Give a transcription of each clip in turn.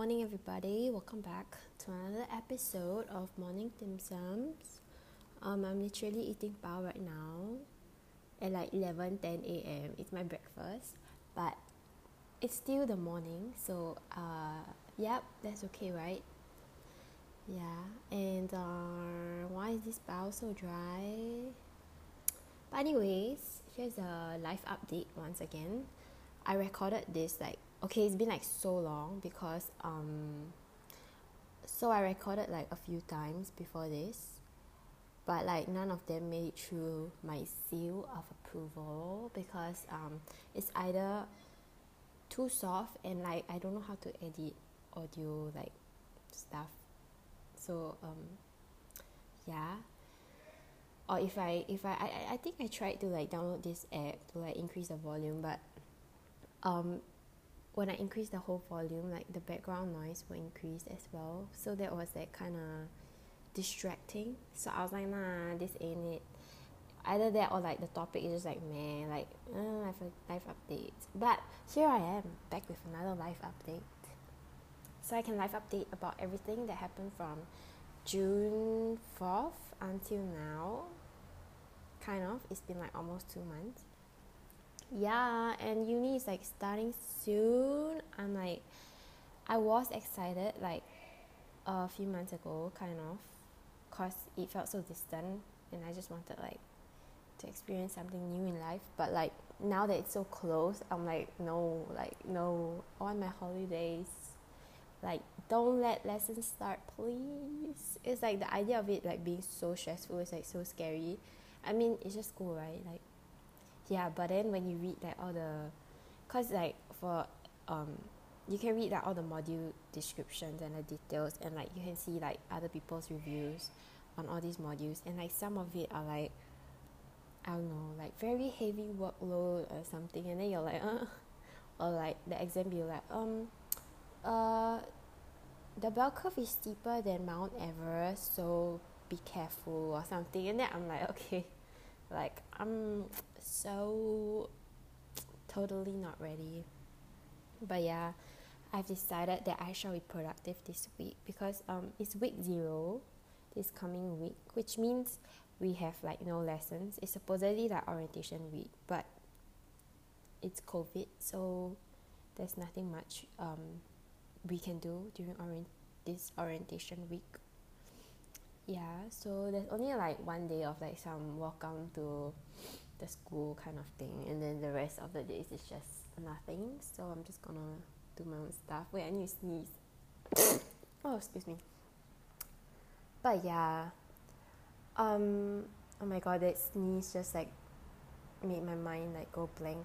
morning, everybody. Welcome back to another episode of Morning Dim Sums. I'm literally eating pao right now at like 11:10 a.m. It's my breakfast, but it's still the morning, so yep, that's okay, right? Yeah, and why is this pao so dry? But anyways, here's a life update once again. I recorded this it's been like so long because so I recorded like a few times before this, but like none of them made it through my seal of approval because it's either too soft and like I don't know how to edit audio like stuff. So yeah. Or if I think I tried to like download this app to like increase the volume, but when I increase the whole volume, like the background noise will increase as well. So that was like kind of distracting. So I was like, nah, this ain't it. Either that or like the topic is just like meh, like life updates. But here I am back with another life update. So I can live update about everything that happened from June 4th until now. Kind of. It's been like almost 2 months. Yeah, and uni is like starting soon. I was excited like a few months ago, kind of, cause it felt so distant, and I just wanted like to experience something new in life. But like now that it's so close, I'm like no, I want my holidays. Like, don't let lessons start, please. It's like the idea of it like being so stressful is like so scary. I mean, it's just school, right? Like, yeah, but then when you read like all the, cause like for you can read like all the module descriptions and the details, and like you can see like other people's reviews on all these modules, and like some of it are like, I don't know, like very heavy workload or something, and then you're like or like the exam be like the bell curve is steeper than Mount Everest, so be careful or something, and then I'm like, okay, like I'm so totally not ready. But yeah, I've decided that I shall be productive this week because it's week 0 this coming week, which means we have like no lessons. It's supposedly like orientation week, but it's COVID, so there's nothing much we can do during this orientation week. Yeah, so there's only like 1 day of like some welcome to the school kind of thing, and then the rest of the days is just nothing. So I'm just gonna do my own stuff. Wait, I need to sneeze. Oh, excuse me. But yeah, oh my god, that sneeze just like made my mind like go blank.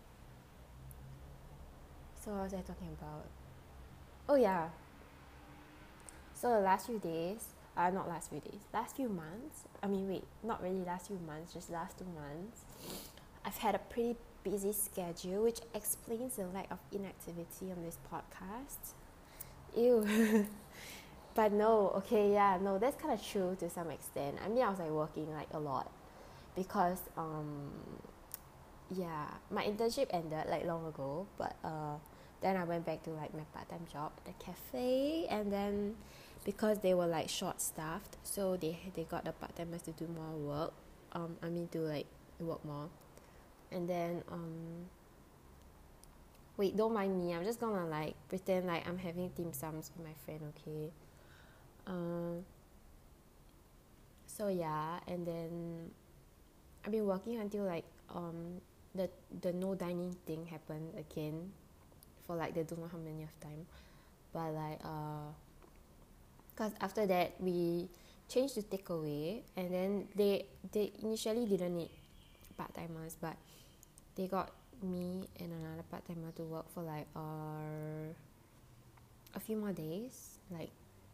So what was I talking about? Oh yeah, so the last few months, not really last few months, just last 2 months, I've had a pretty busy schedule, which explains the lack of inactivity on this podcast. Ew. But that's kind of true to some extent. I mean, I was like working like a lot because my internship ended like long ago, but then I went back to like my part-time job at the cafe, and then because they were like short-staffed, so they got the part-timers to do more work. To like work more, and then wait, don't mind me. I'm just gonna like pretend like I'm having dim sums with my friend, okay? So yeah, and then I've been working until like the no dining thing happened again for like they don't know how many of time, but like because after that we changed to takeaway, and then they initially didn't need part-timers, but they got me and another part-timer to work for like a few more days, like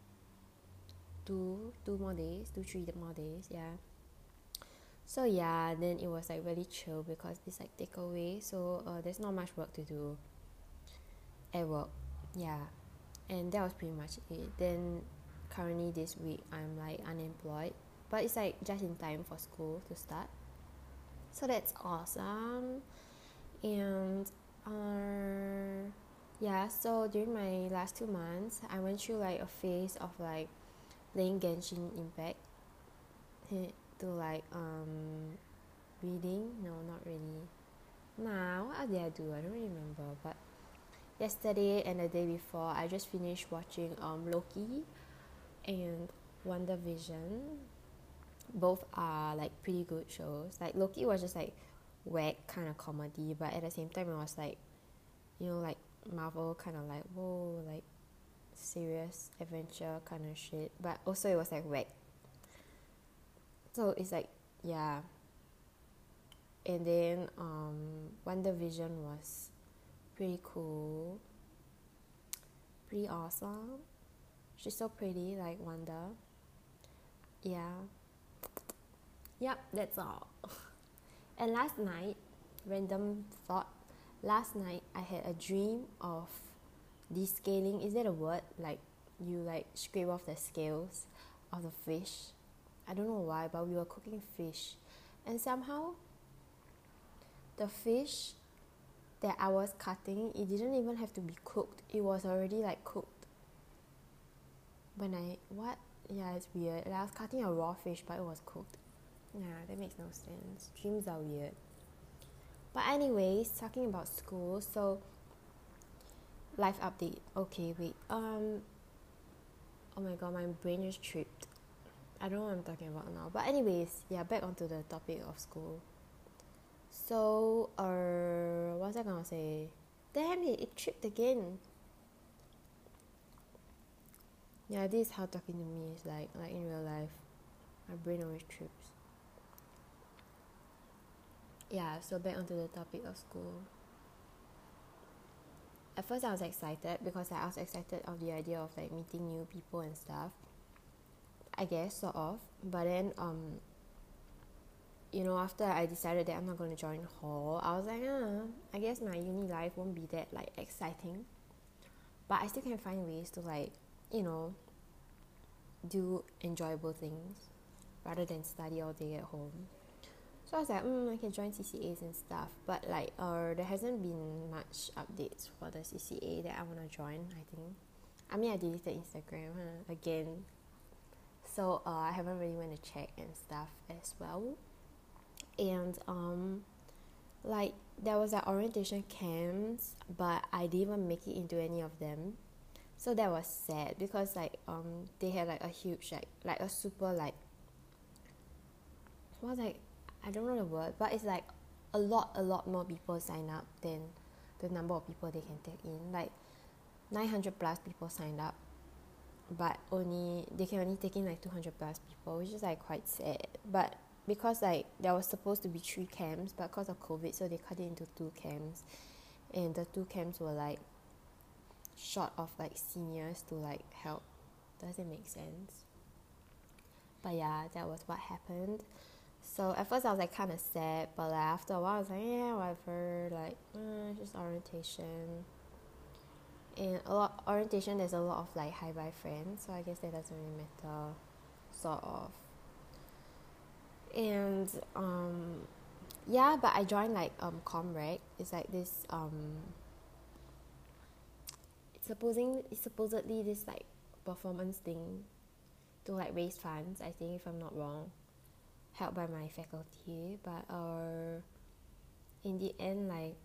3 more days, yeah. So yeah, then it was like really chill because it's like takeaway, so there's not much work to do at work, yeah. And that was pretty much it. Then currently this week I'm like unemployed, but it's like just in time for school to start, so that's awesome. And Yeah, so during my last 2 months, I went through like a phase of like playing Genshin Impact to like reading. No, not really. Nah, what did I do? I don't really remember. But yesterday and the day before, I just finished watching Loki and WandaVision. Both are like pretty good shows. Like Loki was just like whack kind of comedy, but at the same time it was like, like Marvel kind of like whoa, like serious adventure kind of shit. But also it was like whack. So it's like yeah. And then WandaVision was pretty cool, pretty awesome. She's so pretty, like Wanda. Yeah. Yep, that's all. And last night, random thought, last night I had a dream of descaling. Is that a word? Like you like scrape off the scales of the fish. I don't know why, but we were cooking fish. And somehow the fish that I was cutting, it didn't even have to be cooked. It was already like cooked. Yeah, it's weird. Like, I was cutting a raw fish, but it was cooked. Yeah, that makes no sense. Dreams are weird. But anyways, talking about school, so life update. Okay, wait. Oh my god, my brain is tripped. I don't know what I'm talking about now. But anyways, yeah, back onto the topic of school. So, what was I gonna say? Damn it tripped again. Yeah, this is how talking to me is like in real life. My brain always trips. Yeah, so back onto the topic of school. At first I was excited because I was excited of the idea of like meeting new people and stuff. I guess, sort of. But then after I decided that I'm not going to join hall, I was like, I guess my uni life won't be that like exciting. But I still can find ways to like, do enjoyable things rather than study all day at home. So I was like, I can join CCAs and stuff. But like, there hasn't been much updates for the CCA that I want to join, I think. I mean, I deleted Instagram again. So I haven't really went to check and stuff as well. And like there was like orientation camps, but I didn't even make it into any of them. So that was sad because like they had like a huge like a super like I don't know the word, but it's like a lot more people sign up than the number of people they can take in. Like 900 plus people signed up, but they can only take in like 200 plus people, which is like quite sad. But because like there was supposed to be 3 camps, but because of COVID, so they cut it into 2 camps, and the 2 camps were like short of like seniors to like help. Does it make sense? But yeah, that was what happened. So at first I was like kind of sad, but like after a while I was like, yeah, whatever, like just orientation. And orientation, there's a lot of like hi bye friends, so I guess that doesn't really matter, sort of. And yeah, but I joined like Comrec. It's like this it's supposedly this like performance thing to like raise funds, I think, if I'm not wrong, helped by my faculty. But in the end, like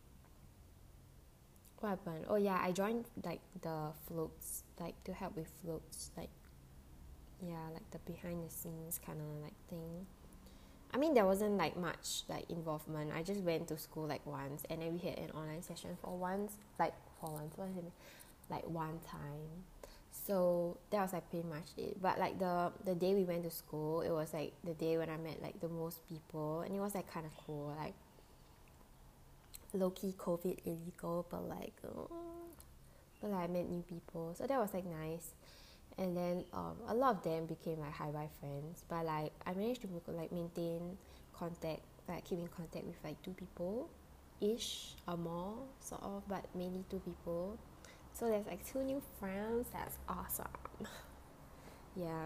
what happened? Oh yeah, I joined like the floats, like to help with floats, like yeah, like the behind the scenes kind of like thing. I mean, there wasn't like much like involvement. I just went to school like once, and then we had an online session what does it mean? Like one time. So that was like pretty much it. But like the day we went to school, it was like the day when I met like the most people, and it was like kind of cool, like low-key COVID illegal, but like I met new people, so that was like nice. And then a lot of them became like hi bye friends, but like I managed to like maintain contact, like keep in contact with like 2 people ish or more, sort of, but mainly 2 people. So there's like 2 new friends. That's awesome. Yeah,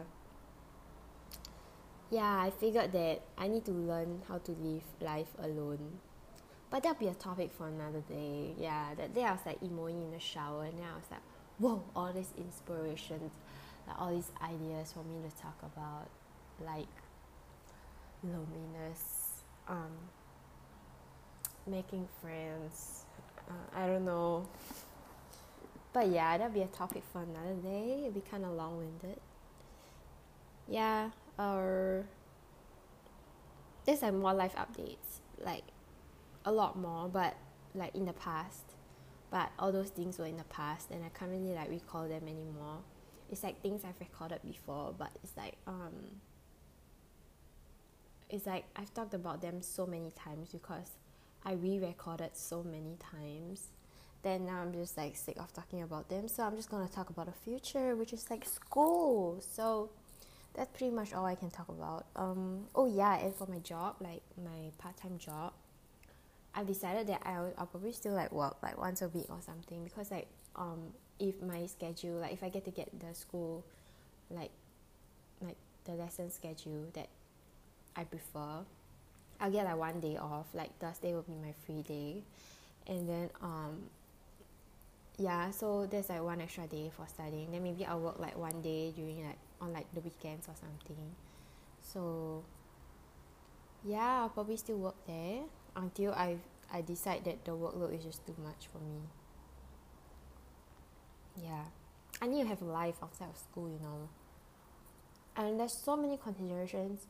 I figured that I need to learn how to live life alone. But that'll be a topic for another day. Yeah, that day I was like emoing in the shower, and then I was like, whoa, all these inspirations, like all these ideas for me to talk about, like loneliness, making friends, I don't know. But yeah, that'll be a topic for another day. It'll be kind of long-winded. Yeah, or there's like more life updates, like a lot more, but like in the past. But all those things were in the past, and I can't really like recall them anymore. It's like things I've recorded before, but it's like I've talked about them so many times because I re-recorded so many times. Then now I'm just like sick of talking about them, so I'm just gonna talk about the future, which is like school. So that's pretty much all I can talk about. Oh yeah, and for my job, like my part-time job, I've decided that I'll probably still like work like once a week or something, because like if my schedule, like if I get to get the school like the lesson schedule that I prefer, I'll get like one day off. Like Thursday will be my free day, and then yeah, so there's like one extra day for studying. Then maybe I'll work like one day during like on like the weekends or something. So yeah, I'll probably still work there until I decide that the workload is just too much for me. Yeah, I need to have a life outside of school, you know. And there's so many considerations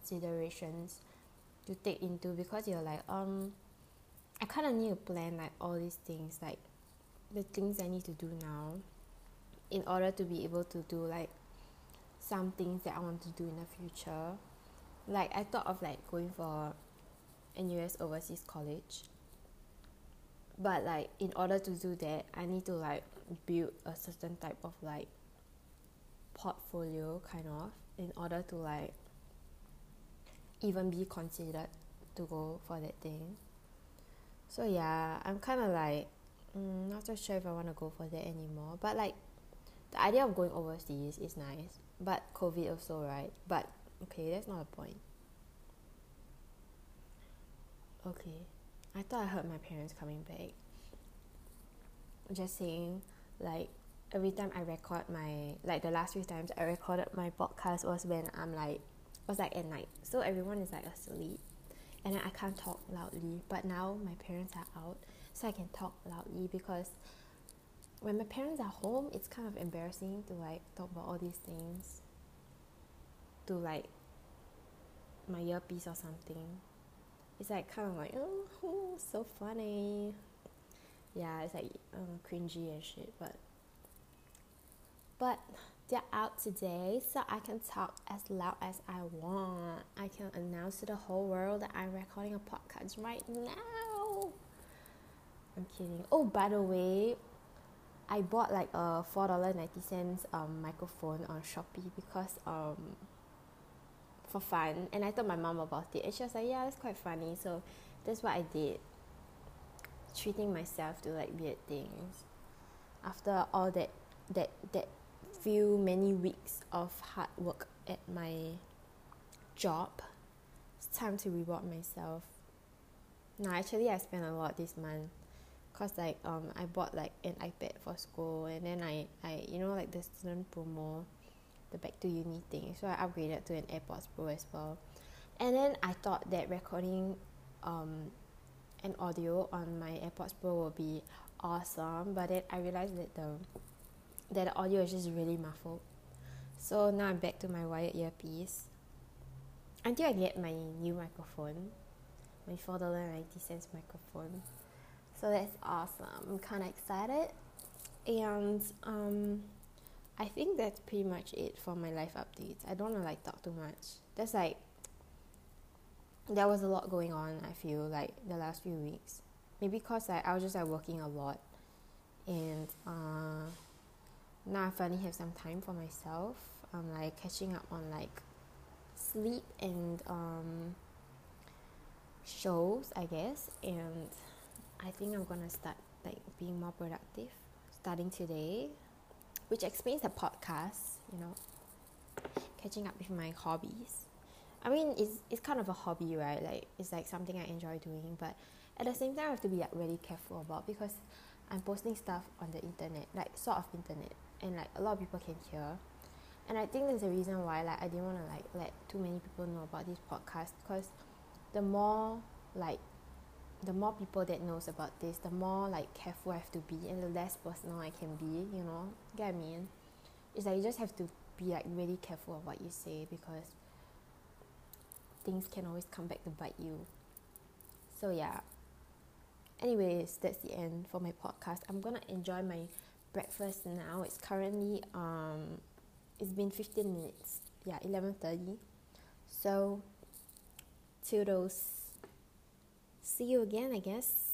to take into, because you're like I kind of need to plan like all these things, like the things I need to do now in order to be able to do like some things that I want to do in the future. Like I thought of like going for NUS Overseas College, but like in order to do that, I need to like build a certain type of like portfolio kind of, in order to like even be considered to go for that thing. So yeah, I'm kind of like not so sure if I want to go for that anymore. But like the idea of going overseas is nice, but COVID also, right? But okay, that's not a point. Okay, I thought I heard my parents coming back. Just saying, like every time I record my, like the last few times I recorded my podcast was when was like at night, so everyone is like asleep, and then I can't talk loudly. But now my parents are out, so I can talk loudly, because when my parents are home, it's kind of embarrassing to like talk about all these things to like my earpiece or something. It's like kind of like, oh so funny. Yeah, it's like cringy and shit, but they're out today, so I can talk as loud as I want. I can announce to the whole world that I'm recording a podcast right now. I'm kidding. Oh, by the way, I bought like a $4.90 microphone on Shopee, because for fun, and I told my mom about it, and she was like, yeah, that's quite funny. So that's what I did, treating myself to like weird things after all that few many weeks of hard work at my job. It's time to reward myself. No, actually I spent a lot this month, cause like I bought like an iPad for school, and then I you know, like the student promo, the back to uni thing, so I upgraded to an AirPods Pro as well. And then I thought that recording an audio on my AirPods Pro will be awesome, but then I realized that the audio is just really muffled. So now I'm back to my wired earpiece until I get my new microphone, my $4.90 microphone. So that's awesome. I'm kind of excited. And I think that's pretty much it for my life updates. I don't want to like talk too much. There was a lot going on, I feel like, the last few weeks. Maybe because I was just like working a lot, and now I finally have some time for myself. I'm like catching up on like sleep and shows, I guess, and I think I'm gonna start like being more productive starting today, which explains the podcast, you know, catching up with my hobbies. I mean, it's kind of a hobby, right? Like, it's like something I enjoy doing, but at the same time I have to be like really careful about, because I'm posting stuff on the internet, like sort of internet, and like a lot of people can hear. And I think there's a reason why like I didn't want to like let too many people know about this podcast, because the more people that knows about this, the more like careful I have to be, and the less personal I can be, you know, get what I mean? It's like you just have to be like really careful of what you say, because things can always come back to bite you. So yeah, anyways, that's the end for my podcast. I'm gonna enjoy my breakfast now. It's currently it's been 15 minutes, 11:30. So toodles, see you again, I guess.